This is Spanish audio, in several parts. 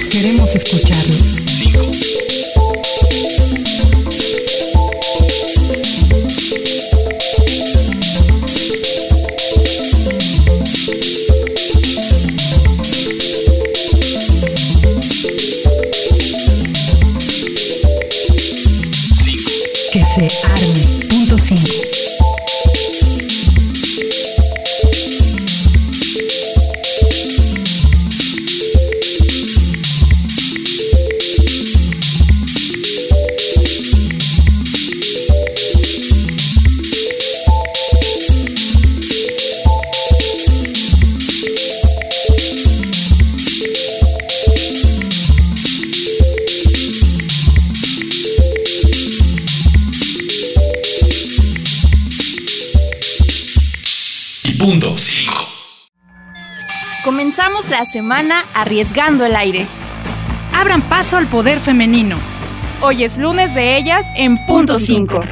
Queremos escucharlos. 5. Que se arme. Punto 5. Punto 5. Comenzamos la semana arriesgando el aire. Abran paso al poder femenino. Hoy es lunes de ellas en Punto 5.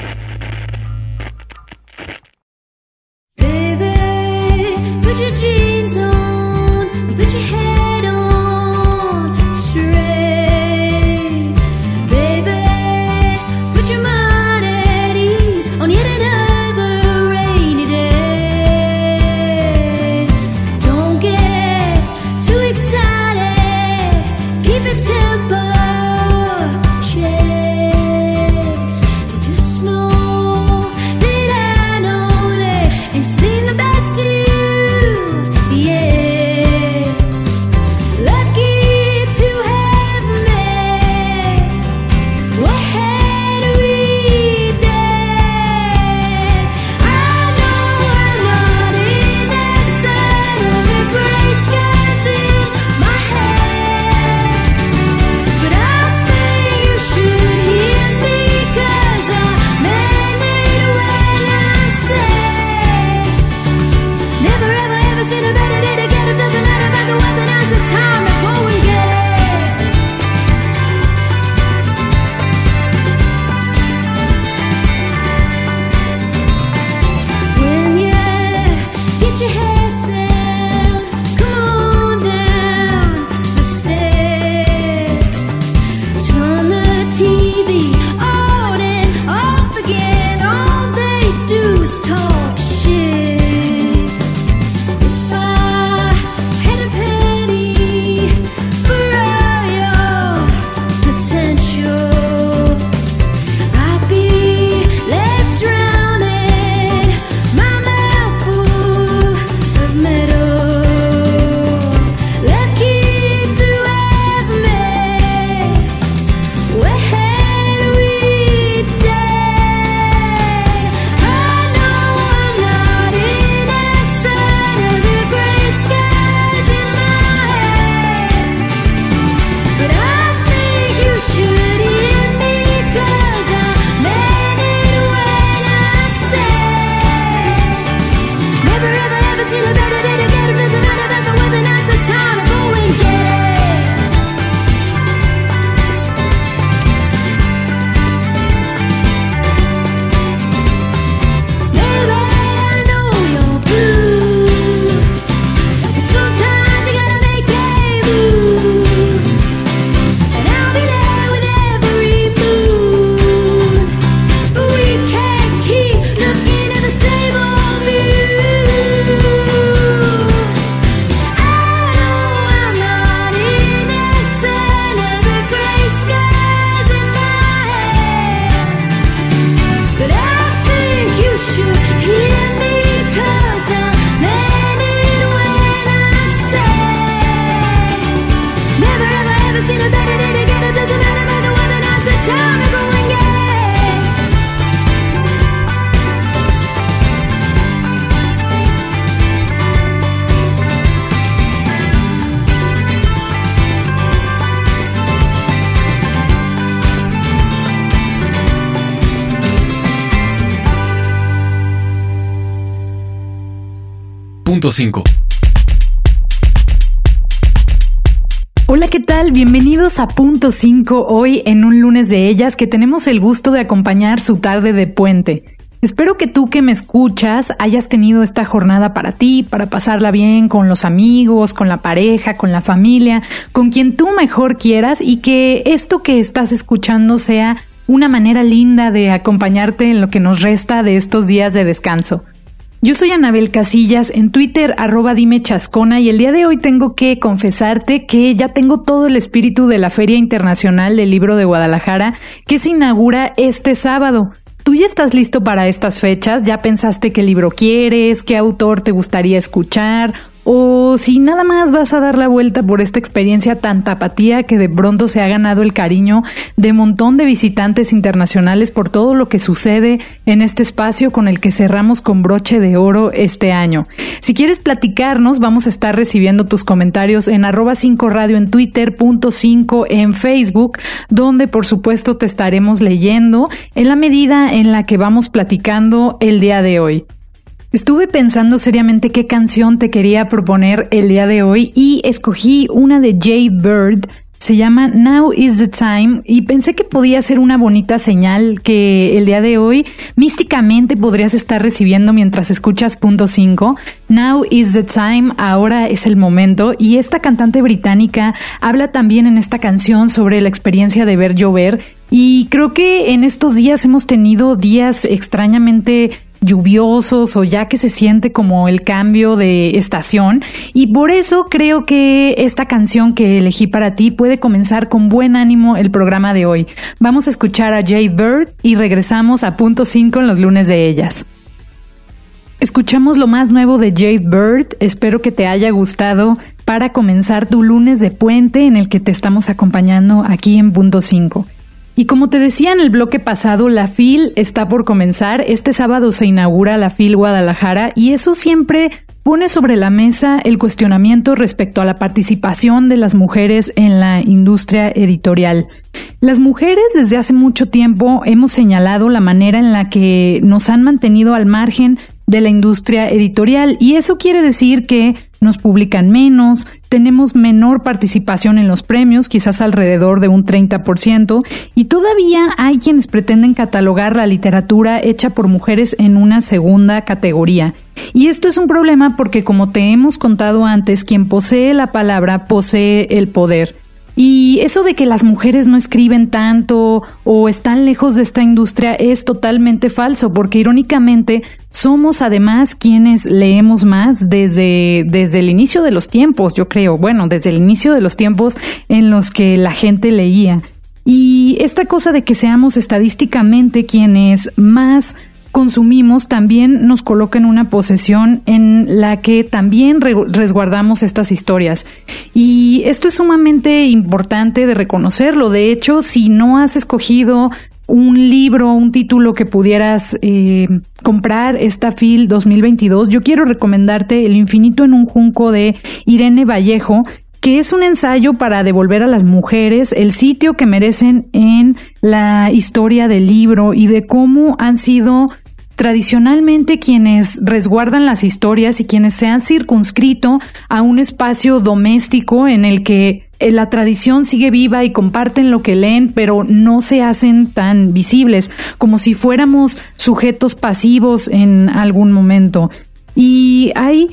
Punto 5. Hola, ¿qué tal? Bienvenidos a Punto 5, hoy en un lunes de ellas que tenemos el gusto de acompañar su tarde de puente. Espero que tú que me escuchas hayas tenido esta jornada para ti, para pasarla bien con los amigos, con la pareja, con la familia, con quien tú mejor quieras, y que esto que estás escuchando sea una manera linda de acompañarte en lo que nos resta de estos días de descanso. Yo soy Anabel Casillas, en Twitter @dimechascona, y el día de hoy tengo que confesarte que ya tengo todo el espíritu de la Feria Internacional del Libro de Guadalajara, que se inaugura este sábado. ¿Tú ya estás listo para estas fechas? ¿Ya pensaste qué libro quieres? ¿Qué autor te gustaría escuchar? O si nada más vas a dar la vuelta por esta experiencia tan tapatía que de pronto se ha ganado el cariño de un montón de visitantes internacionales por todo lo que sucede en este espacio con el que cerramos con broche de oro este año. Si quieres platicarnos, vamos a estar recibiendo tus comentarios en @5radio en Twitter, .5 en Facebook, donde por supuesto te estaremos leyendo en la medida en la que vamos platicando el día de hoy. Estuve pensando seriamente qué canción te quería proponer el día de hoy y escogí una de Jade Bird, se llama Now is the Time, y pensé que podía ser una bonita señal que el día de hoy místicamente podrías estar recibiendo mientras escuchas .5. Now is the Time, ahora es el momento, y esta cantante británica habla también en esta canción sobre la experiencia de ver llover, y creo que en estos días hemos tenido días extrañamente lluviosos o ya que se siente como el cambio de estación, y por eso creo que esta canción que elegí para ti puede comenzar con buen ánimo el programa de hoy. Vamos a escuchar a Jade Bird y regresamos a .5 en los lunes de ellas. Escuchamos lo más nuevo de Jade Bird, espero que te haya gustado para comenzar tu lunes de puente en el que te estamos acompañando aquí en .5. Y como te decía en el bloque pasado, la FIL está por comenzar. Este sábado se inaugura la FIL Guadalajara y eso siempre pone sobre la mesa el cuestionamiento respecto a la participación de las mujeres en la industria editorial. Las mujeres desde hace mucho tiempo hemos señalado la manera en la que nos han mantenido al margen de la industria editorial, y eso quiere decir que nos publican menos, tenemos menor participación en los premios, quizás alrededor de un 30%, y todavía hay quienes pretenden catalogar la literatura hecha por mujeres en una segunda categoría. Y esto es un problema porque, como te hemos contado antes, quien posee la palabra posee el poder. Y eso de que las mujeres no escriben tanto o están lejos de esta industria es totalmente falso, porque irónicamente somos además quienes leemos más desde el inicio de los tiempos, yo creo, desde el inicio de los tiempos en los que la gente leía. Y esta cosa de que seamos estadísticamente quienes más consumimos también nos coloca en una posición en la que también resguardamos estas historias. Y esto es sumamente importante de reconocerlo. De hecho, si no has escogido un libro, un título que pudieras comprar esta FIL 2022, yo quiero recomendarte El infinito en un junco de Irene Vallejo, que es un ensayo para devolver a las mujeres el sitio que merecen en la historia del libro y de cómo han sido tradicionalmente quienes resguardan las historias y quienes se han circunscrito a un espacio doméstico en el que la tradición sigue viva y comparten lo que leen, pero no se hacen tan visibles, como si fuéramos sujetos pasivos en algún momento. Y hay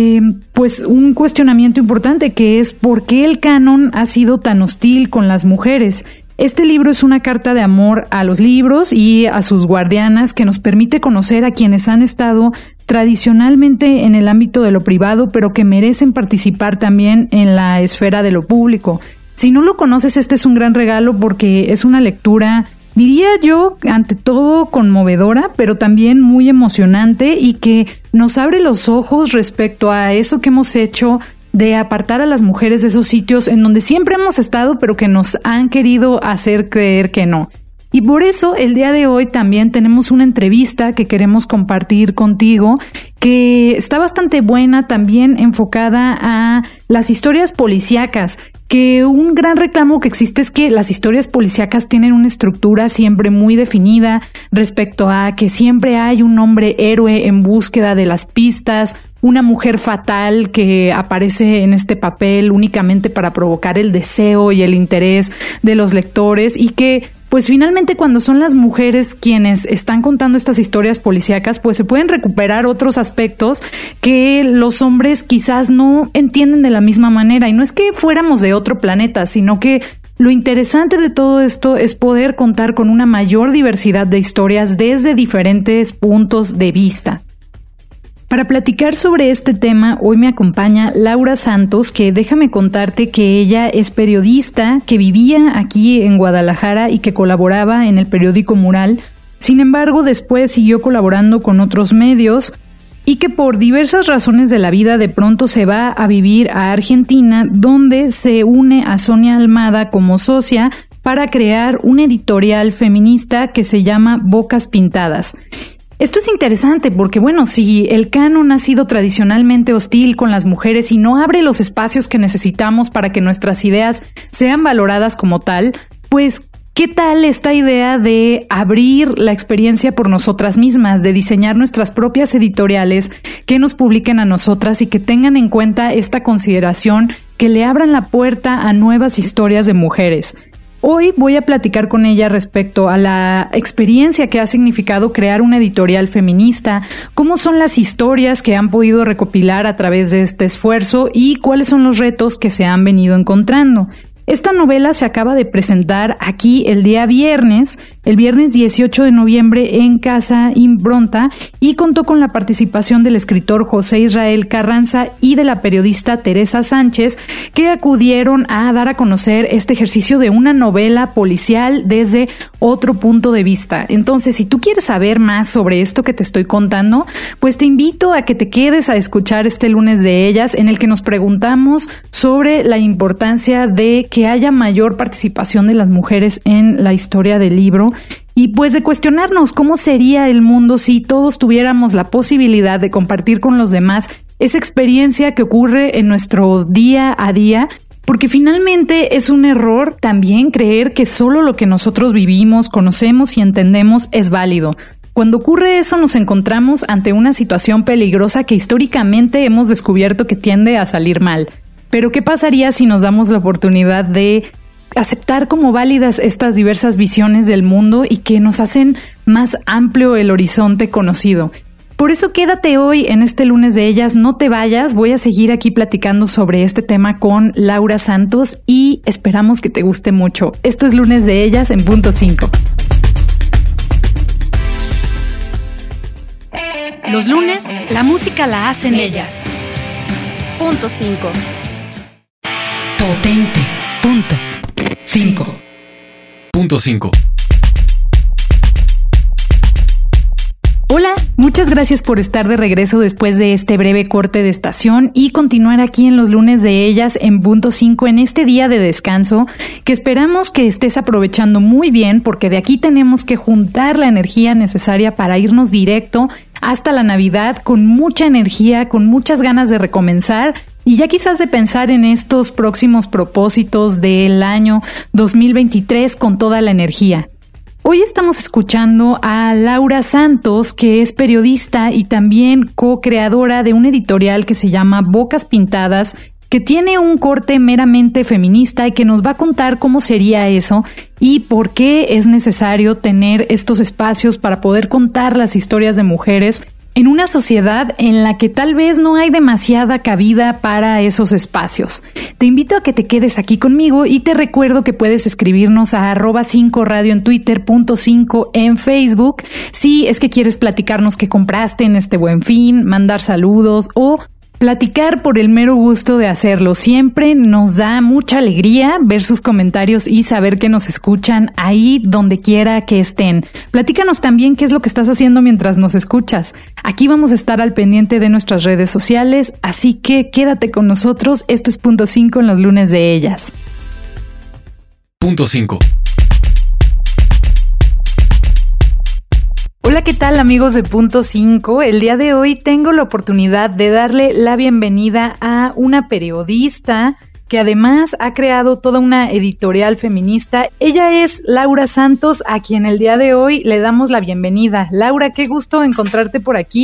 pues un cuestionamiento importante, que es ¿por qué el canon ha sido tan hostil con las mujeres? Este libro es una carta de amor a los libros y a sus guardianas que nos permite conocer a quienes han estado tradicionalmente en el ámbito de lo privado, pero que merecen participar también en la esfera de lo público. Si no lo conoces, este es un gran regalo porque es una lectura, diría yo, ante todo conmovedora, pero también muy emocionante y que nos abre los ojos respecto a eso que hemos hecho de apartar a las mujeres de esos sitios en donde siempre hemos estado, pero que nos han querido hacer creer que no. Y por eso el día de hoy también tenemos una entrevista que queremos compartir contigo, que está bastante buena, también enfocada a las historias policíacas, que un gran reclamo que existe es que las historias policíacas tienen una estructura siempre muy definida respecto a que siempre hay un hombre héroe en búsqueda de las pistas, una mujer fatal que aparece en este papel únicamente para provocar el deseo y el interés de los lectores, y que pues finalmente cuando son las mujeres quienes están contando estas historias policíacas, pues se pueden recuperar otros aspectos que los hombres quizás no entienden de la misma manera. Y no es que fuéramos de otro planeta, sino que lo interesante de todo esto es poder contar con una mayor diversidad de historias desde diferentes puntos de vista. Para platicar sobre este tema, hoy me acompaña Laura Santos, que déjame contarte que ella es periodista, que vivía aquí en Guadalajara y que colaboraba en el periódico Mural. Sin embargo, después siguió colaborando con otros medios y que por diversas razones de la vida de pronto se va a vivir a Argentina, donde se une a Sonia Almada como socia para crear un editorial feminista que se llama Bocas Pintadas. Esto es interesante porque, bueno, si el canon ha sido tradicionalmente hostil con las mujeres y no abre los espacios que necesitamos para que nuestras ideas sean valoradas como tal, pues, ¿qué tal esta idea de abrir la experiencia por nosotras mismas, de diseñar nuestras propias editoriales que nos publiquen a nosotras y que tengan en cuenta esta consideración, que le abran la puerta a nuevas historias de mujeres? Hoy voy a platicar con ella respecto a la experiencia que ha significado crear una editorial feminista, cómo son las historias que han podido recopilar a través de este esfuerzo y cuáles son los retos que se han venido encontrando. Esta novela se acaba de presentar aquí el día viernes, el viernes 18 de noviembre en Casa Impronta, y contó con la participación del escritor José Israel Carranza y de la periodista Teresa Sánchez, que acudieron a dar a conocer este ejercicio de una novela policial desde otro punto de vista. Entonces, si tú quieres saber más sobre esto que te estoy contando, pues te invito a que te quedes a escuchar este lunes de ellas, en el que nos preguntamos sobre la importancia de que haya mayor participación de las mujeres en la historia del libro y pues de cuestionarnos cómo sería el mundo si todos tuviéramos la posibilidad de compartir con los demás esa experiencia que ocurre en nuestro día a día, porque finalmente es un error también creer que solo lo que nosotros vivimos, conocemos y entendemos es válido. Cuando ocurre eso nos encontramos ante una situación peligrosa que históricamente hemos descubierto que tiende a salir mal. Pero ¿qué pasaría si nos damos la oportunidad de aceptar como válidas estas diversas visiones del mundo y que nos hacen más amplio el horizonte conocido? Por eso quédate hoy en este lunes de ellas, no te vayas, voy a seguir aquí platicando sobre este tema con Laura Santos y esperamos que te guste mucho. Esto es Lunes de Ellas en Punto 5. Los lunes, la música la hacen ellas. Punto 5. Potente. Punto 5. Punto 5. Hola, muchas gracias por estar de regreso después de este breve corte de estación y continuar aquí en los lunes de ellas en Punto 5 en este día de descanso que esperamos que estés aprovechando muy bien, porque de aquí tenemos que juntar la energía necesaria para irnos directo hasta la Navidad con mucha energía, con muchas ganas de recomenzar y ya quizás de pensar en estos próximos propósitos del año 2023 con toda la energía. Hoy estamos escuchando a Laura Santos, que es periodista y también co-creadora de un editorial que se llama Bocas Pintadas, que tiene un corte meramente feminista y que nos va a contar cómo sería eso y por qué es necesario tener estos espacios para poder contar las historias de mujeres en una sociedad en la que tal vez no hay demasiada cabida para esos espacios. Te invito a que te quedes aquí conmigo y te recuerdo que puedes escribirnos a @5radio en Twitter, .5 en Facebook, si es que quieres platicarnos qué compraste en este Buen Fin, mandar saludos o platicar por el mero gusto de hacerlo. Siempre nos da mucha alegría ver sus comentarios y saber que nos escuchan ahí donde quiera que estén. Platícanos también qué es lo que estás haciendo mientras nos escuchas. Aquí vamos a estar al pendiente de nuestras redes sociales, así que quédate con nosotros. Esto es Punto 5 en los lunes de ellas. Punto 5. Hola, ¿qué tal amigos de Punto 5? El día de hoy tengo la oportunidad de darle la bienvenida a una periodista que además ha creado toda una editorial feminista. Ella es Laura Santos, a quien el día de hoy le damos la bienvenida. Laura, qué gusto encontrarte por aquí.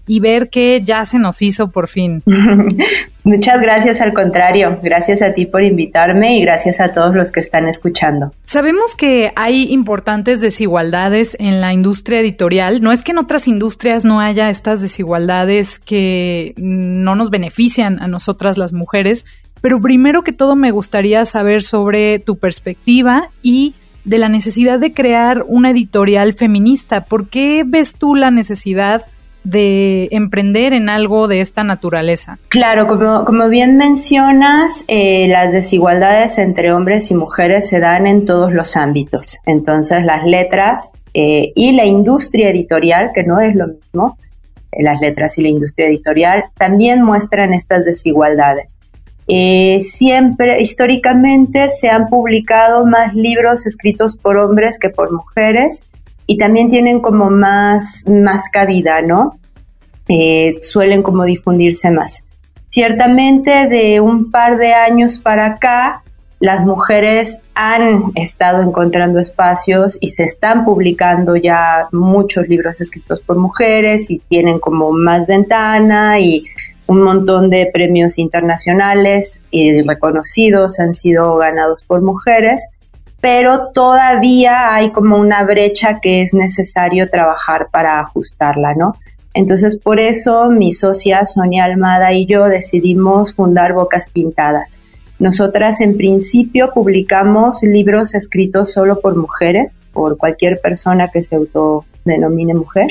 y ver que ya se nos hizo por fin. Muchas gracias, al contrario. Gracias a ti por invitarme y gracias a todos los que están escuchando. Sabemos que hay importantes desigualdades en la industria editorial. No es que en otras industrias no haya estas desigualdades que no nos benefician a nosotras las mujeres, pero primero que todo me gustaría saber sobre tu perspectiva y de la necesidad de crear una editorial feminista. ¿Por qué ves tú la necesidad de emprender en algo de esta naturaleza? Claro, como bien mencionas, las desigualdades entre hombres y mujeres se dan en todos los ámbitos. Entonces, las letras y la industria editorial, que no es lo mismo, las letras y la industria editorial, también muestran estas desigualdades. Siempre, históricamente, se han publicado más libros escritos por hombres que por mujeres, y también tienen como más cabida, ¿no? Suelen como difundirse más. Ciertamente, de un par de años para acá, las mujeres han estado encontrando espacios y se están publicando ya muchos libros escritos por mujeres y tienen como más ventana, y un montón de premios internacionales y reconocidos han sido ganados por mujeres. Pero todavía hay como una brecha que es necesario trabajar para ajustarla, ¿no? Entonces, por eso mi socia Sonia Almada y yo decidimos fundar Bocas Pintadas. Nosotras, en principio, publicamos libros escritos solo por mujeres, por cualquier persona que se autodenomine mujer.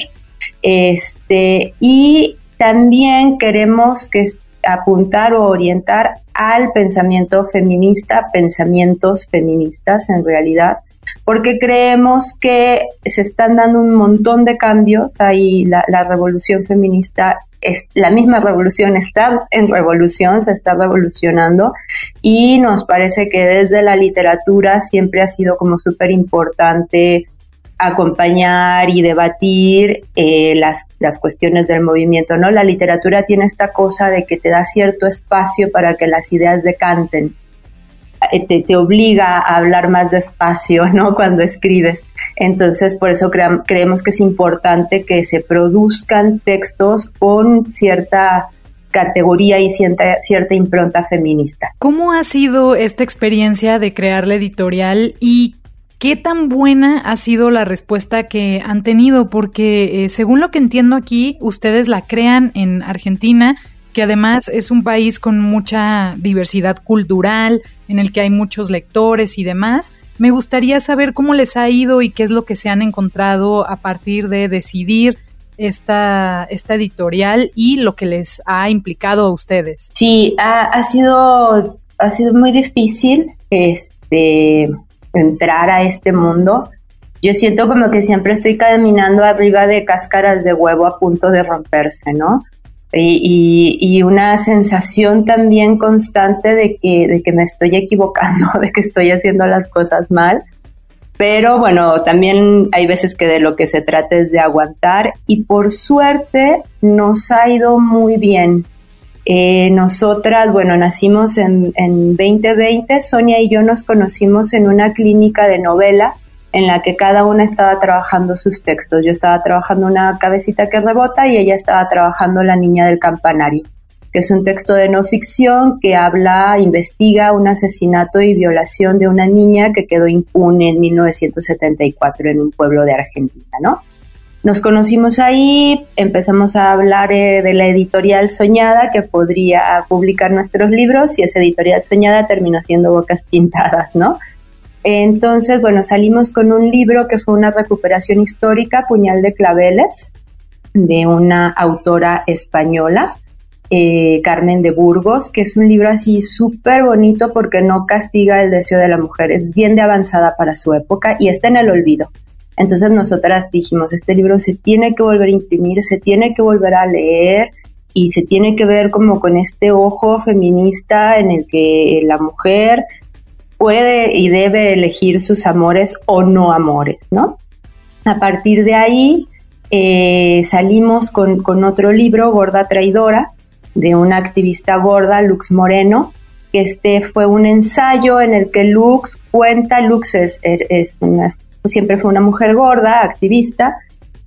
Y también queremos apuntar o orientar al pensamiento feminista, pensamientos feministas en realidad, porque creemos que se están dando un montón de cambios. Ahí la revolución feminista, la misma revolución está en revolución, se está revolucionando, y nos parece que desde la literatura siempre ha sido como súper importante acompañar y debatir las cuestiones del movimiento, ¿no? La literatura tiene esta cosa de que te da cierto espacio para que las ideas decanten, te obliga a hablar más despacio, ¿no? Cuando escribes. Entonces, por eso creemos que es importante que se produzcan textos con cierta categoría y cierta impronta feminista. ¿Cómo ha sido esta experiencia de crear la editorial y qué tan buena ha sido la respuesta que han tenido? Porque según lo que entiendo aquí, ustedes la crean en Argentina, que además es un país con mucha diversidad cultural, en el que hay muchos lectores y demás. Me gustaría saber cómo les ha ido y qué es lo que se han encontrado a partir de decidir esta editorial y lo que les ha implicado a ustedes. Sí, ha sido muy difícil entrar a este mundo. Yo siento como que siempre estoy caminando arriba de cáscaras de huevo a punto de romperse, ¿no? Y una sensación también constante de que me estoy equivocando, de que estoy haciendo las cosas mal. Pero bueno, también hay veces que de lo que se trata es de aguantar, y por suerte nos ha ido muy bien. Nosotras, bueno, nacimos en 2020, Sonia y yo nos conocimos en una clínica de novela en la que cada una estaba trabajando sus textos. Yo estaba trabajando Una cabecita que rebota y ella estaba trabajando La niña del campanario, que es un texto de no ficción que investiga un asesinato y violación de una niña que quedó impune en 1974 en un pueblo de Argentina, ¿no? Nos conocimos ahí, empezamos a hablar de la editorial Soñada que podría publicar nuestros libros, y esa editorial Soñada terminó siendo Bocas Pintadas, ¿no? Entonces, bueno, salimos con un libro que fue una recuperación histórica, Puñal de claveles, de una autora española, Carmen de Burgos, que es un libro así súper bonito porque no castiga el deseo de la mujer, es bien de avanzada para su época y está en el olvido. Entonces nosotras dijimos, este libro se tiene que volver a imprimir, se tiene que volver a leer y se tiene que ver como con este ojo feminista en el que la mujer puede y debe elegir sus amores o no amores, ¿no? A partir de ahí salimos con otro libro, Gorda Traidora, de una activista gorda, Lux Moreno, que fue un ensayo en el que Lux siempre fue una mujer gorda, activista,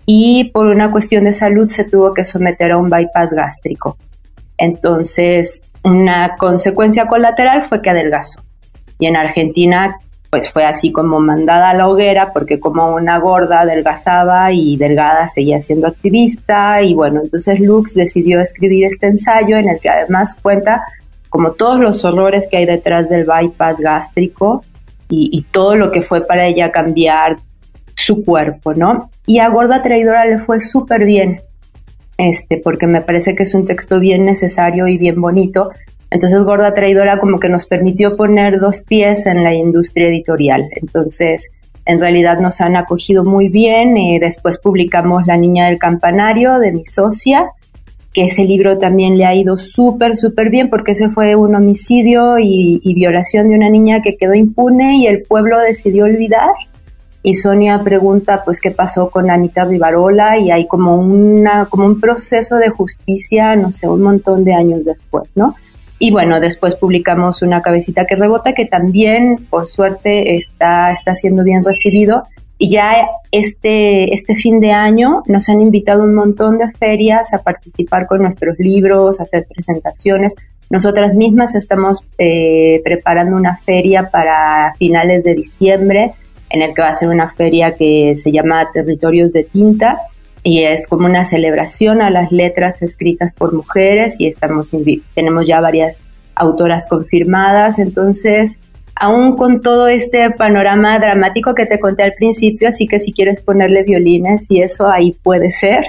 y por una cuestión de salud se tuvo que someter a un bypass gástrico. Entonces, una consecuencia colateral fue que adelgazó. Y en Argentina, pues fue así como mandada a la hoguera, porque como una gorda adelgazaba y delgada seguía siendo activista. Y bueno, entonces Lux decidió escribir este ensayo en el que además cuenta como todos los horrores que hay detrás del bypass gástrico y todo lo que fue para ella cambiar su cuerpo, ¿no? Y a Gorda Traidora le fue súper bien, porque me parece que es un texto bien necesario y bien bonito. Entonces Gorda Traidora como que nos permitió poner 2 pies en la industria editorial. Entonces, en realidad nos han acogido muy bien. Después publicamos La Niña del Campanario, de mi socia, que ese libro también le ha ido súper, súper bien, porque ese fue un homicidio y violación de una niña que quedó impune y el pueblo decidió olvidar. Y Sonia pregunta, pues, ¿qué pasó con Anita Rivarola? Y hay como un proceso de justicia, no sé, un montón de años después, ¿no? Y bueno, después publicamos Una cabecita que rebota, que también, por suerte, está siendo bien recibido. Y ya este fin de año nos han invitado un montón de ferias a participar con nuestros libros, a hacer presentaciones. Nosotras mismas estamos preparando una feria para finales de diciembre, en el que va a ser una feria que se llama Territorios de Tinta, y es como una celebración a las letras escritas por mujeres, y tenemos ya varias autoras confirmadas. Entonces, aún con todo este panorama dramático que te conté al principio, así que si quieres ponerle violines y eso, ahí puede ser.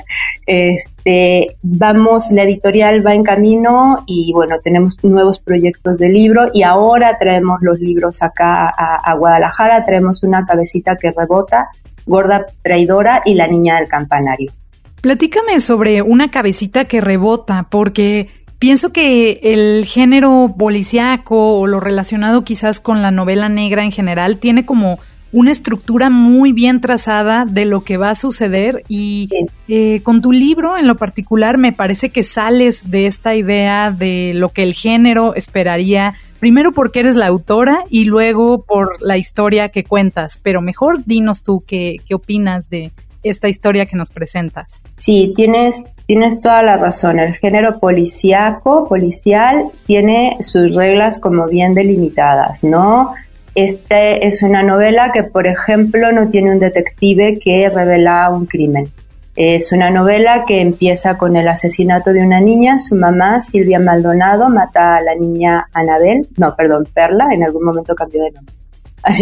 La editorial va en camino y bueno, tenemos nuevos proyectos de libro, y ahora traemos los libros acá a Guadalajara. Traemos Una cabecita que rebota, Gorda Traidora y La Niña del Campanario. Platícame sobre Una cabecita que rebota, porque pienso que el género policíaco o lo relacionado quizás con la novela negra en general tiene como una estructura muy bien trazada de lo que va a suceder, y con tu libro en lo particular me parece que sales de esta idea de lo que el género esperaría, primero porque eres la autora y luego por la historia que cuentas. Pero mejor dinos tú qué opinas de esta historia que nos presentas. Sí, tienes toda la razón. El género policial, tiene sus reglas como bien delimitadas, ¿no? Es una novela que, por ejemplo, no tiene un detective que revela un crimen. Es una novela que empieza con el asesinato de una niña. Su mamá, Silvia Maldonado, mata a la niña Perla, en algún momento cambió de nombre. Así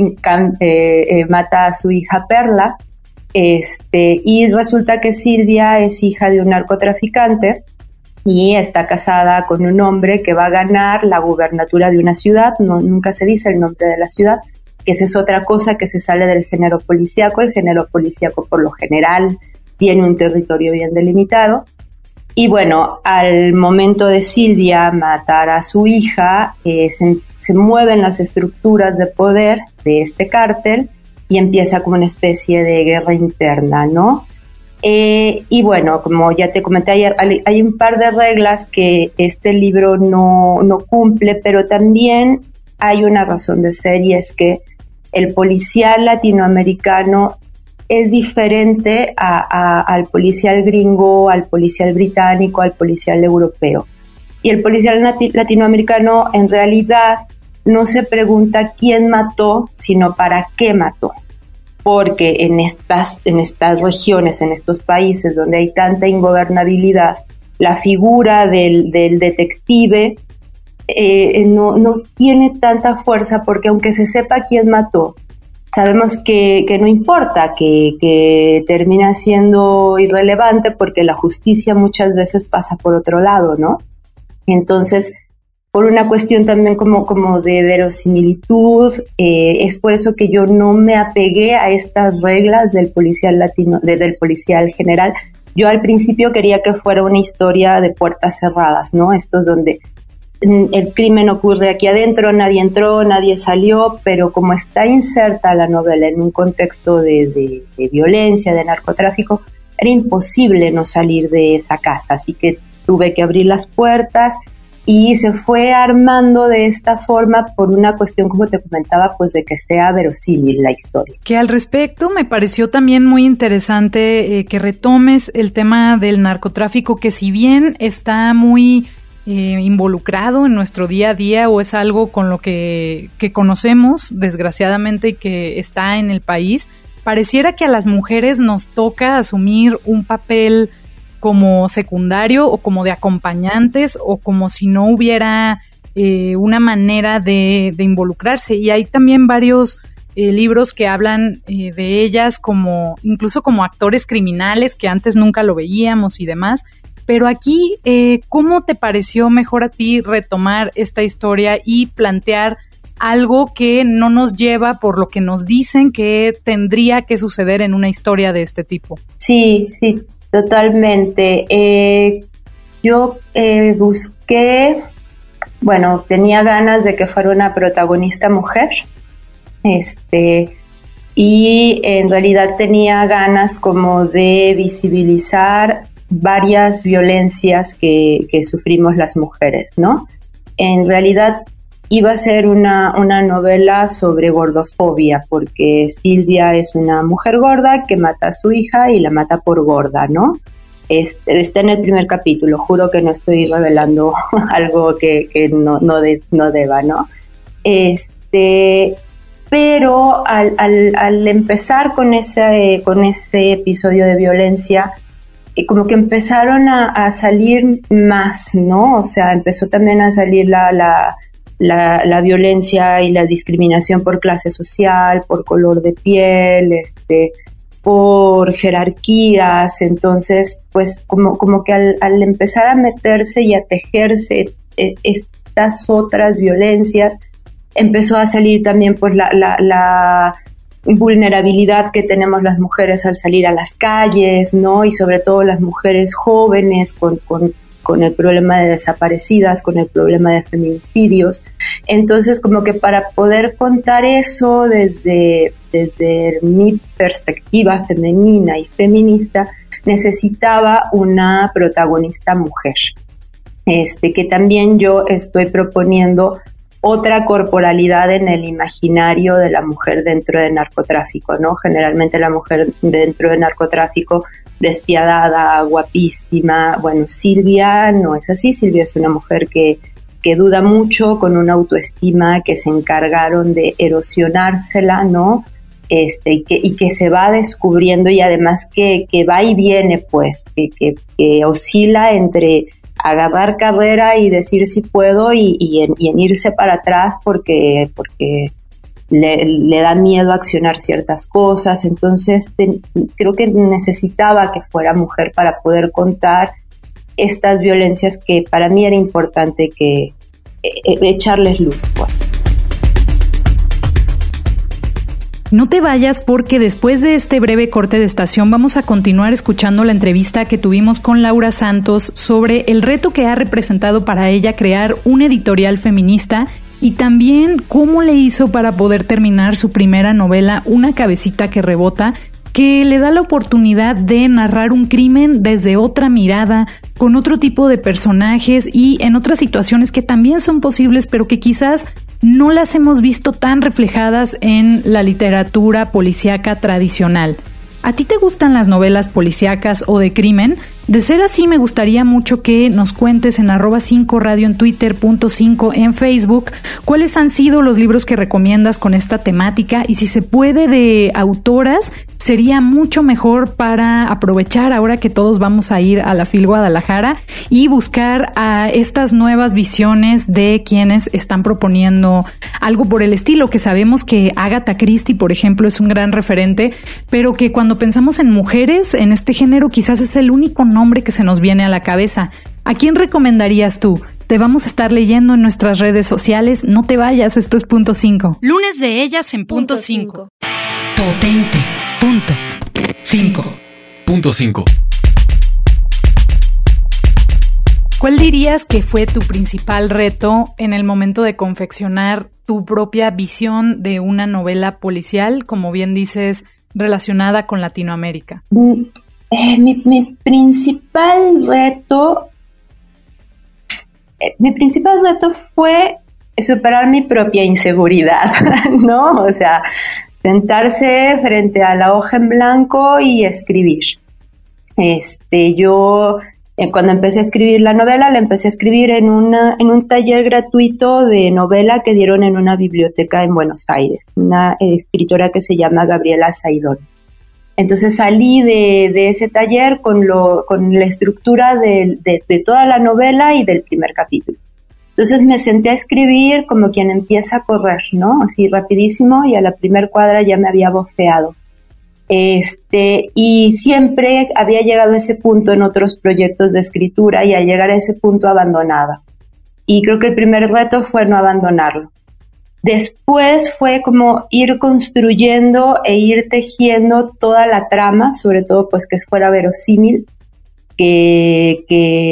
que mata a su hija Perla. Y resulta que Silvia es hija de un narcotraficante y está casada con un hombre que va a ganar la gubernatura de una ciudad. Nunca se dice el nombre de la ciudad, que esa es otra cosa que se sale del género policíaco. El género policíaco por lo general tiene un territorio bien delimitado. Y bueno, al momento de Silvia matar a su hija, se mueven las estructuras de poder de este cártel y empieza como una especie de guerra interna, ¿no? Y bueno, como ya te comenté, hay un par de reglas que este libro no cumple, pero también hay una razón de ser, y es que el policial latinoamericano es diferente al policial gringo, al policial británico, al policial europeo. Y el policial latinoamericano en realidad no se pregunta quién mató, sino para qué mató. Porque en estas regiones, en estos países donde hay tanta ingobernabilidad, la figura del detective no tiene tanta fuerza, porque aunque se sepa quién mató, sabemos que no importa, que termina siendo irrelevante, porque la justicia muchas veces pasa por otro lado, ¿no? Entonces, por una cuestión también como de verosimilitud, es por eso que yo no me apegué a estas reglas del policial del policial general. Yo al principio quería que fuera una historia de puertas cerradas, ¿no? Estos donde el crimen ocurre aquí adentro, nadie entró, nadie salió, pero como está inserta la novela en un contexto de violencia, de narcotráfico, era imposible no salir de esa casa, así que tuve que abrir las puertas. y se fue armando de esta forma por una cuestión, como te comentaba, pues de que sea verosímil la historia. Que al respecto me pareció también muy interesante que retomes el tema del narcotráfico, que si bien está muy involucrado en nuestro día a día o es algo con lo que conocemos desgraciadamente y que está en el país, pareciera que a las mujeres nos toca asumir un papel como secundario o como de acompañantes o como si no hubiera una manera de involucrarse. Y hay también varios libros que hablan de ellas como incluso como actores criminales que antes nunca lo veíamos y demás. Pero aquí, ¿cómo te pareció mejor a ti retomar esta historia y plantear algo que no nos lleva por lo que nos dicen que tendría que suceder en una historia de este tipo? Sí, totalmente. Yo busqué, bueno, tenía ganas de que fuera una protagonista mujer, y en realidad tenía ganas como de visibilizar varias violencias que sufrimos las mujeres, ¿no? En realidad iba a ser una novela sobre gordofobia, porque Silvia es una mujer gorda que mata a su hija y la mata por gorda, ¿no? Está en el primer capítulo, juro que no estoy revelando algo que no deba, ¿no? Pero al empezar con ese episodio de violencia, como que empezaron a salir más, ¿no? O sea, empezó también a salir la violencia y la discriminación por clase social, por color de piel, por jerarquías. Entonces, pues como que al empezar a meterse y a tejerse estas otras violencias, empezó a salir también pues la vulnerabilidad que tenemos las mujeres al salir a las calles, ¿no? Y sobre todo las mujeres jóvenes con el problema de desaparecidas, con el problema de feminicidios. Entonces, como que para poder contar eso desde mi perspectiva femenina y feminista, necesitaba una protagonista mujer. Que también yo estoy proponiendo otra corporalidad en el imaginario de la mujer dentro del narcotráfico, ¿no? Generalmente la mujer dentro del narcotráfico despiadada, guapísima. Bueno, Silvia no es así. Silvia es una mujer que duda mucho, con una autoestima que se encargaron de erosionársela, ¿no? Y que se va descubriendo, y además que va y viene, pues, que oscila entre agarrar carrera y decir si puedo y en irse para atrás porque le da miedo accionar ciertas cosas. Entonces creo que necesitaba que fuera mujer para poder contar estas violencias que para mí era importante que echarles luz, pues. No te vayas, porque después de este breve corte de estación vamos a continuar escuchando la entrevista que tuvimos con Laura Santos sobre el reto que ha representado para ella crear un editorial feminista y también cómo le hizo para poder terminar su primera novela, Una cabecita que rebota, que le da la oportunidad de narrar un crimen desde otra mirada, con otro tipo de personajes y en otras situaciones que también son posibles, pero que quizás no las hemos visto tan reflejadas en la literatura policíaca tradicional. ¿A ti te gustan las novelas policíacas o de crimen? De ser así, me gustaría mucho que nos cuentes en @5radio en Twitter, .5 en Facebook, cuáles han sido los libros que recomiendas con esta temática, y si se puede de autoras, sería mucho mejor para aprovechar ahora que todos vamos a ir a la FIL Guadalajara y buscar a estas nuevas visiones de quienes están proponiendo algo por el estilo, que sabemos que Agatha Christie, por ejemplo, es un gran referente, pero que cuando pensamos en mujeres en este género quizás es el único nombre que se nos viene a la cabeza. ¿A quién recomendarías tú? Te vamos a estar leyendo en nuestras redes sociales. No te vayas, esto es Punto 5. Lunes de ellas en Punto 5. Potente. Punto 5. Punto 5. ¿Cuál dirías que fue tu principal reto en el momento de confeccionar tu propia visión de una novela policial, como bien dices, relacionada con Latinoamérica? Mi principal reto mi principal reto fue superar mi propia inseguridad, ¿no? O sea, sentarse frente a la hoja en blanco y escribir. Yo cuando empecé a escribir la novela, la empecé a escribir en un taller gratuito de novela que dieron en una biblioteca en Buenos Aires, una escritora que se llama Gabriela Saidón. Entonces salí de ese taller con la estructura de toda la novela y del primer capítulo. Entonces me senté a escribir como quien empieza a correr, ¿no? Así rapidísimo, y a la primer cuadra ya me había bofeado. Y siempre había llegado a ese punto en otros proyectos de escritura, y al llegar a ese punto abandonaba. Y creo que el primer reto fue no abandonarlo. Después fue como ir construyendo e ir tejiendo toda la trama, sobre todo pues que fuera verosímil, que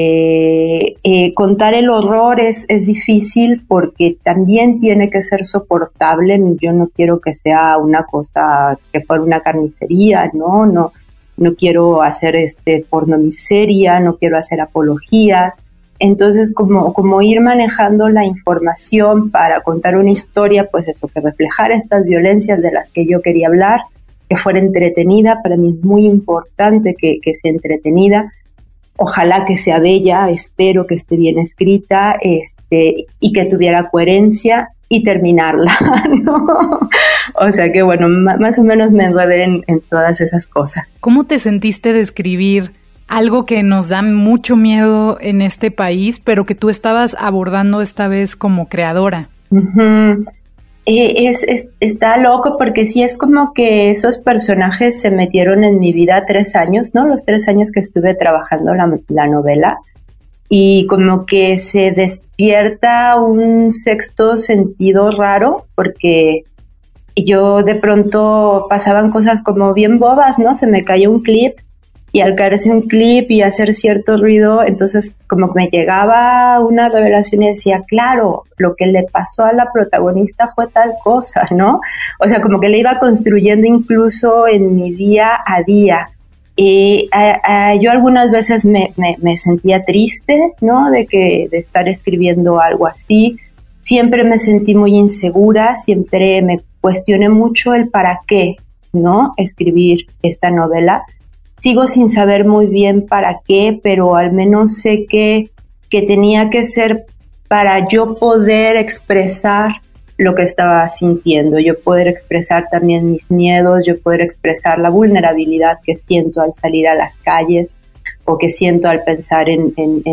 contar el horror es difícil porque también tiene que ser soportable. Yo no quiero que sea una cosa que fuera una carnicería, no quiero hacer pornomiseria, no quiero hacer apologías. Entonces, como ir manejando la información para contar una historia, pues eso, que reflejara estas violencias de las que yo quería hablar, que fuera entretenida. Para mí es muy importante que sea entretenida. Ojalá que sea bella, espero que esté bien escrita, y que tuviera coherencia, y terminarla, ¿no? O sea que bueno, más o menos me enredé en todas esas cosas. ¿Cómo te sentiste de escribir algo que nos da mucho miedo en este país, pero que tú estabas abordando esta vez como creadora? Uh-huh. Está loco porque sí, es como que esos personajes se metieron en mi vida 3 años, ¿no? Los 3 años que estuve trabajando la novela, y como que se despierta un sexto sentido raro, porque yo de pronto pasaban cosas como bien bobas, ¿no? Se me cayó un clip, y al caerse un clip y hacer cierto ruido, entonces como que me llegaba una revelación y decía, claro, lo que le pasó a la protagonista fue tal cosa, ¿no? O sea, como que le iba construyendo incluso en mi día a día. Yo algunas veces me sentía triste, ¿no? De estar escribiendo algo así. Siempre me sentí muy insegura, siempre me cuestioné mucho el para qué, ¿no? Escribir esta novela. Sigo sin saber muy bien para qué, pero al menos sé que tenía que ser para yo poder expresar lo que estaba sintiendo, yo poder expresar también mis miedos, yo poder expresar la vulnerabilidad que siento al salir a las calles, o que siento al pensar en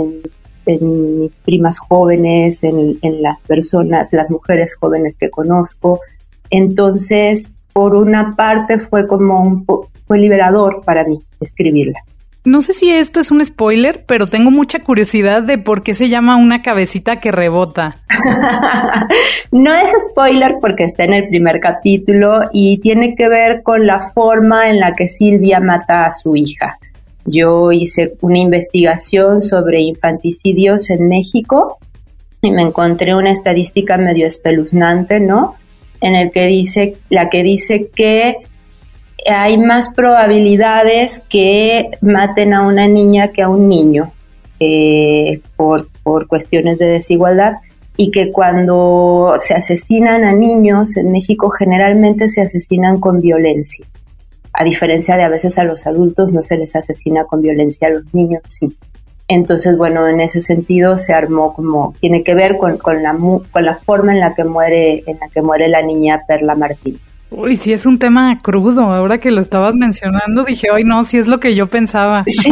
mis primas jóvenes, en las personas, las mujeres jóvenes que conozco. Entonces, por una parte fue como fue liberador para mí escribirla. No sé si esto es un spoiler, pero tengo mucha curiosidad de por qué se llama Una cabecita que rebota. No es spoiler porque está en el primer capítulo y tiene que ver con la forma en la que Silvia mata a su hija. Yo hice una investigación sobre infanticidios en México y me encontré una estadística medio espeluznante, ¿no? En el que dice que hay más probabilidades que maten a una niña que a un niño por cuestiones de desigualdad, y que cuando se asesinan a niños en México generalmente se asesinan con violencia, a diferencia de a veces a los adultos no se les asesina con violencia, a los niños sí. Entonces, bueno, en ese sentido se armó como, tiene que ver con la forma en la que muere la niña Perla Martín. Uy, sí, es un tema crudo. Ahora que lo estabas mencionando, dije, ay, no, sí es lo que yo pensaba. Sí.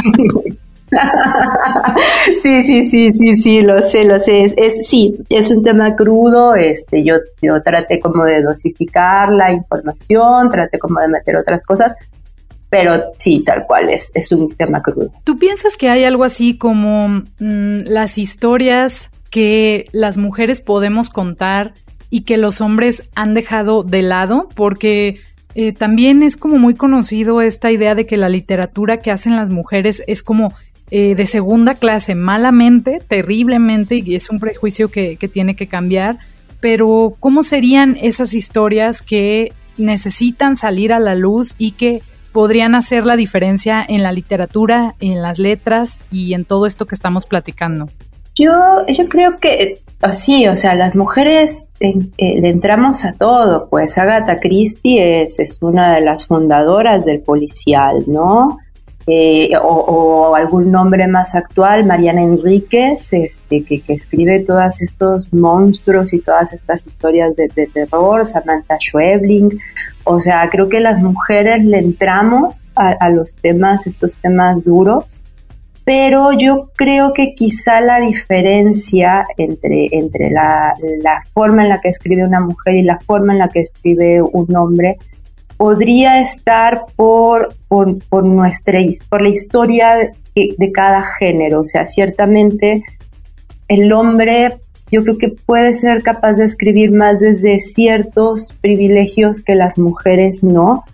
sí, lo sé. Es un tema crudo. Yo traté como de dosificar la información, traté como de meter otras cosas, pero sí, tal cual, es un tema crudo. ¿Tú piensas que hay algo así como las historias que las mujeres podemos contar y que los hombres han dejado de lado? Porque también es como muy conocido esta idea de que la literatura que hacen las mujeres es como de segunda clase, malamente, terriblemente, y es un prejuicio que tiene que cambiar. Pero ¿cómo serían esas historias que necesitan salir a la luz y que podrían hacer la diferencia en la literatura, en las letras y en todo esto que estamos platicando? Yo creo que así, o sea, las mujeres le entramos a todo, pues Agatha Christie es una de las fundadoras del policial, ¿no? O algún nombre más actual, Mariana Enríquez, que escribe todos estos monstruos y todas estas historias de terror, Samantha Schweblin. O sea, creo que las mujeres le entramos a los temas, estos temas duros, pero yo creo que quizá la diferencia entre la forma en la que escribe una mujer y la forma en la que escribe un hombre podría estar por la historia de cada género. O sea, ciertamente el hombre yo creo que puede ser capaz de escribir más desde ciertos privilegios que las mujeres no.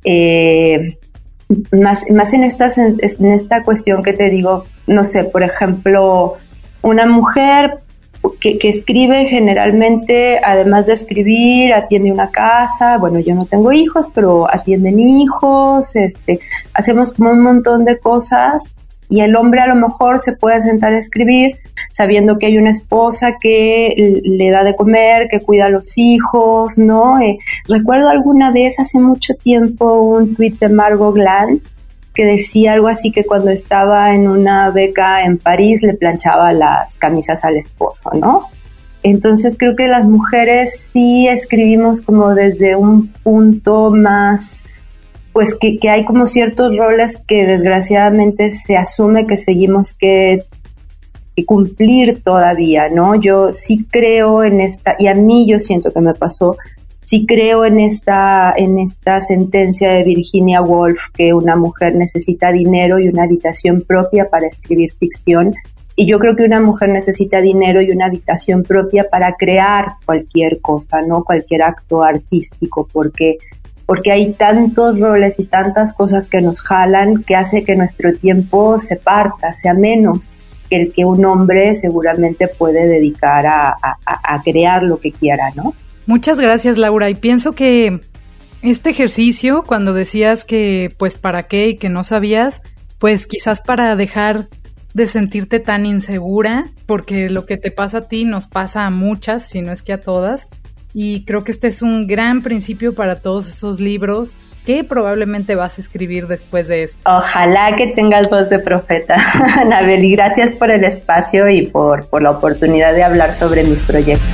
Más en esta cuestión que te digo, no sé, por ejemplo, una mujer que escribe generalmente, además de escribir, atiende una casa. Bueno, yo no tengo hijos, pero atienden hijos, hacemos como un montón de cosas, y el hombre a lo mejor se puede sentar a escribir sabiendo que hay una esposa que le da de comer, que cuida a los hijos, ¿no? Recuerdo alguna vez, hace mucho tiempo, un tuit de Margot Glantz que decía algo así, que cuando estaba en una beca en París le planchaba las camisas al esposo, ¿no? Entonces creo que las mujeres sí escribimos como desde un punto más, pues que hay como ciertos roles que desgraciadamente se asume que seguimos que cumplir todavía, ¿no? Yo sí creo en esta, y a mí yo siento que me pasó, sí creo en esta sentencia de Virginia Woolf, que una mujer necesita dinero y una habitación propia para escribir ficción, y yo creo que una mujer necesita dinero y una habitación propia para crear cualquier cosa, ¿no? Cualquier acto artístico, porque hay tantos roles y tantas cosas que nos jalan, que hace que nuestro tiempo se parta, sea menos que el que un hombre seguramente puede dedicar a crear lo que quiera, ¿no? Muchas gracias, Laura, y pienso que este ejercicio, cuando decías que pues para qué y que no sabías, pues quizás para dejar de sentirte tan insegura, porque lo que te pasa a ti nos pasa a muchas, si no es que a todas, y creo que este es un gran principio para todos esos libros que probablemente vas a escribir después de esto. Ojalá que tengas voz de profeta, Anabel, y gracias por el espacio y por la oportunidad de hablar sobre mis proyectos.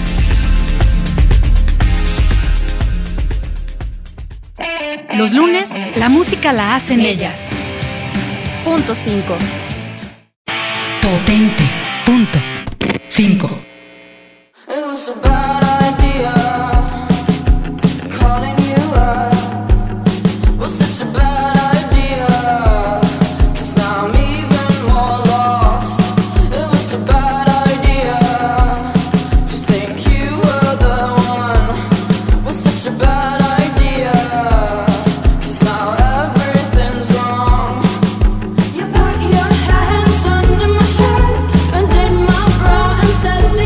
Los lunes, la música la hacen ellas. Punto 5. Potente. Punto 5. Said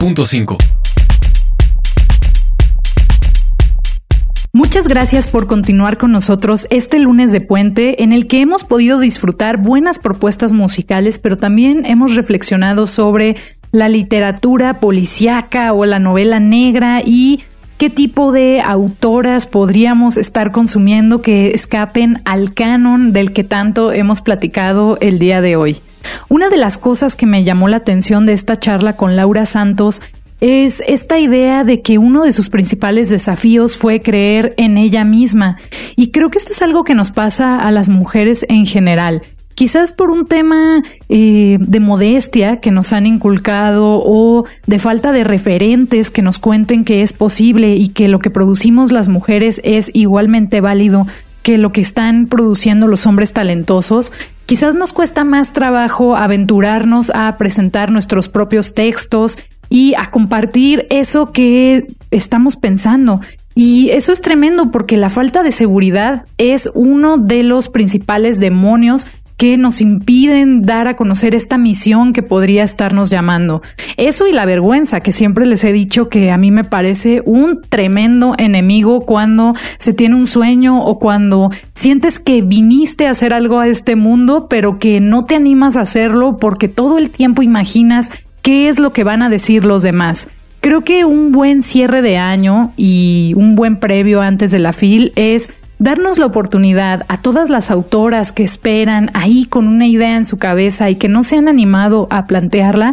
.5. Muchas gracias por continuar con nosotros este lunes de puente en el que hemos podido disfrutar buenas propuestas musicales, pero también hemos reflexionado sobre la literatura policíaca o la novela negra y qué tipo de autoras podríamos estar consumiendo que escapen al canon del que tanto hemos platicado el día de hoy. Una de las cosas que me llamó la atención de esta charla con Laura Santos es esta idea de que uno de sus principales desafíos fue creer en ella misma. Y creo que esto es algo que nos pasa a las mujeres en general. Quizás por un tema de modestia que nos han inculcado o de falta de referentes que nos cuenten que es posible y que lo que producimos las mujeres es igualmente válido que lo que están produciendo los hombres talentosos. Quizás nos cuesta más trabajo aventurarnos a presentar nuestros propios textos y a compartir eso que estamos pensando. Y eso es tremendo porque la falta de seguridad es uno de los principales demonios que nos impiden dar a conocer esta misión que podría estarnos llamando. Eso y la vergüenza, que siempre les he dicho que a mí me parece un tremendo enemigo cuando se tiene un sueño o cuando sientes que viniste a hacer algo a este mundo, pero que no te animas a hacerlo porque todo el tiempo imaginas qué es lo que van a decir los demás. Creo que un buen cierre de año y un buen previo antes de la FIL es darnos la oportunidad a todas las autoras que esperan ahí con una idea en su cabeza y que no se han animado a plantearla,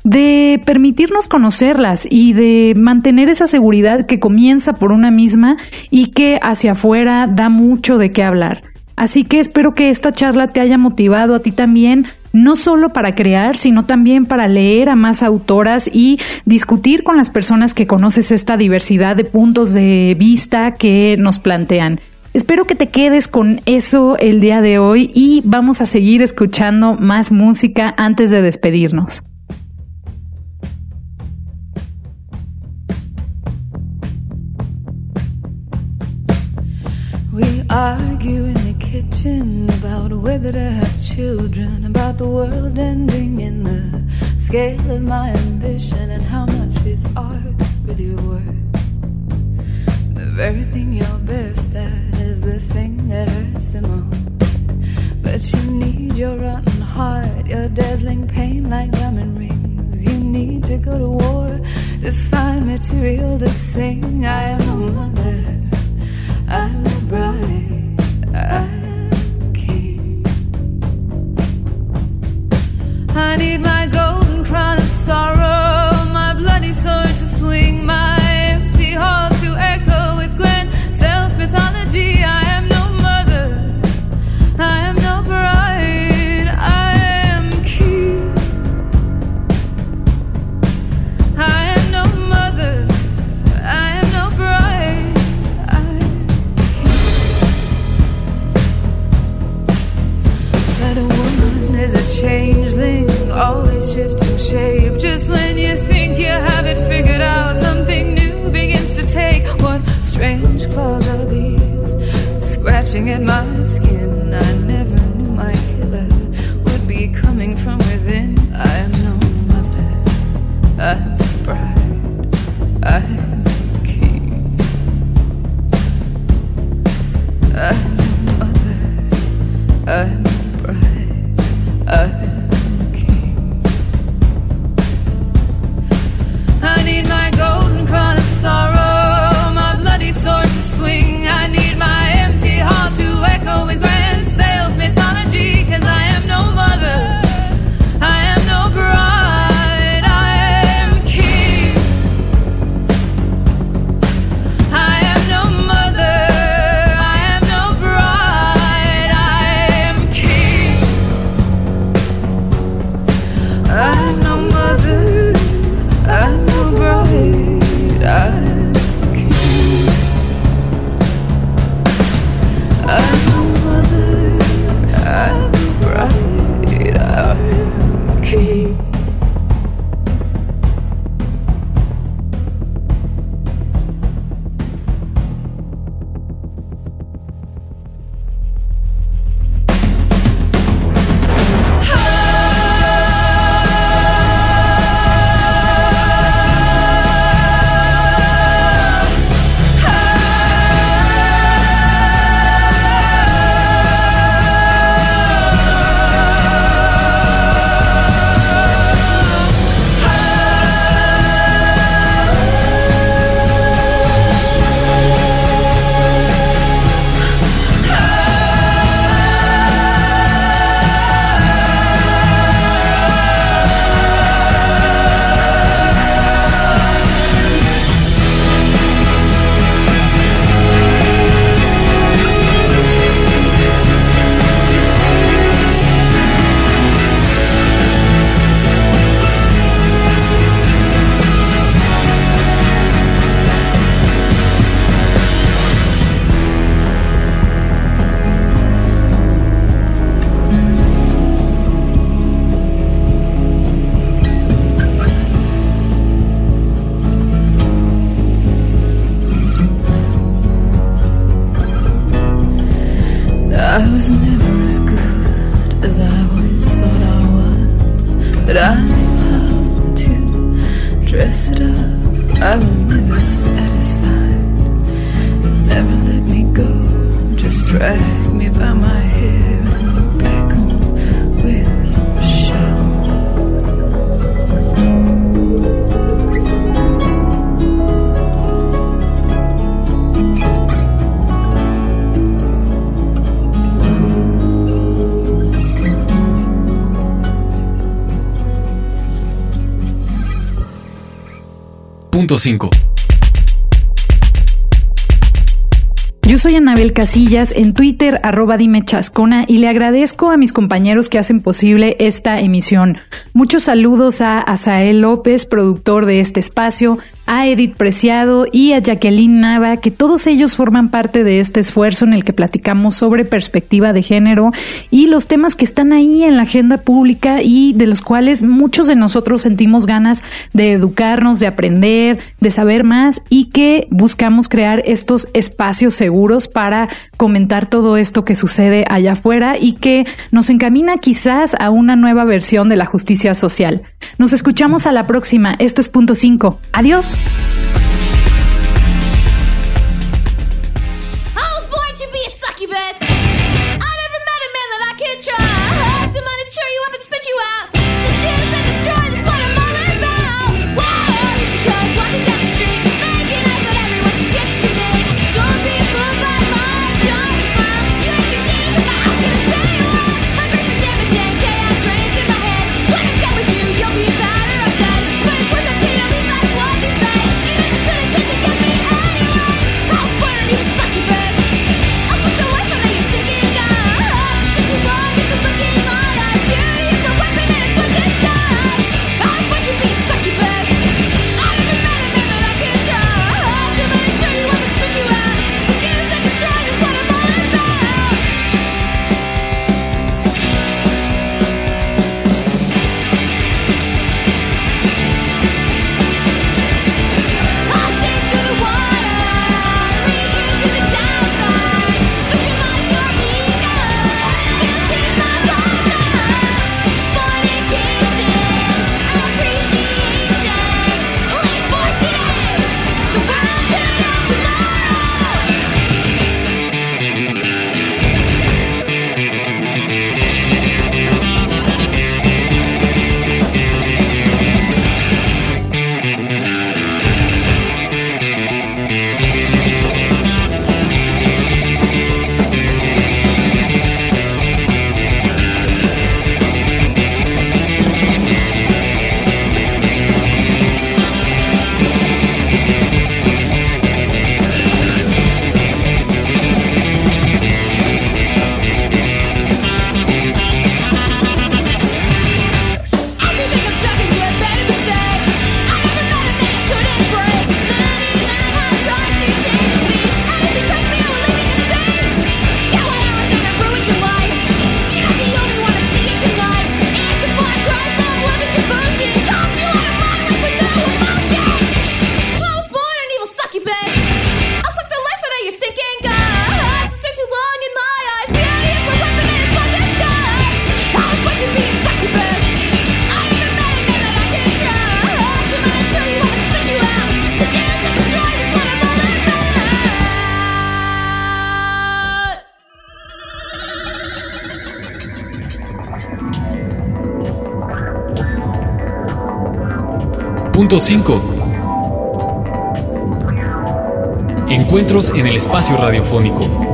de permitirnos conocerlas y de mantener esa seguridad que comienza por una misma y que hacia afuera da mucho de qué hablar. Así que espero que esta charla te haya motivado a ti también, no solo para crear, sino también para leer a más autoras y discutir con las personas que conoces esta diversidad de puntos de vista que nos plantean. Espero que te quedes con eso el día de hoy y vamos a seguir escuchando más música antes de despedirnos. We argue in the kitchen about whether to have children, about the world ending in the scale of my ambition and how much is art really worth. The very thing you're best at is the thing that hurts the most. But you need your rotten heart, your dazzling pain like diamond rings. You need to go to war to find material to sing. I am a mother, I'm a bride, I'm a king. I need my golden crown of sorrow, my bloody sword to swing, my empty halls to echo with grand self-mythology. I am no mother, I am no bride, I am king. I am no mother, I am no bride, I am king. But a woman is a changeling, always shifting shape. Just when you think you have it figured out, something new begins to take. What strange claws are these, scratching at my skin? I never knew my killer would be coming from within. I am no mother, I'm a bride, I'm a king. I'm no mother, I'm a bride, I'm a king. I need my golden crown of sorrow, my bloody sword to swing. I need my empty halls to echo with grand self-mythology. dress it up. I was never satisfied. Never let me go. Just drag me by my hair and back home with a show. 5. Yo soy Anabel Casillas, en Twitter, @dimechascona, y le agradezco a mis compañeros que hacen posible esta emisión. Muchos saludos a Asael López, productor de este espacio, a Edith Preciado y a Jacqueline Nava, que todos ellos forman parte de este esfuerzo en el que platicamos sobre perspectiva de género y los temas que están ahí en la agenda pública y de los cuales muchos de nosotros sentimos ganas de educarnos, de aprender, de saber más, y que buscamos crear estos espacios seguros para comentar todo esto que sucede allá afuera y que nos encamina quizás a una nueva versión de la justicia social. Nos escuchamos a la próxima. Esto es Punto 5. Adiós. 5. Encuentros en el espacio radiofónico.